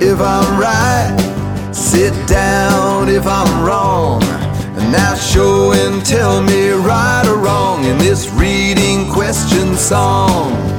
if I'm right, sit down if I'm wrong. Now show and tell me right or wrong in this reading question song.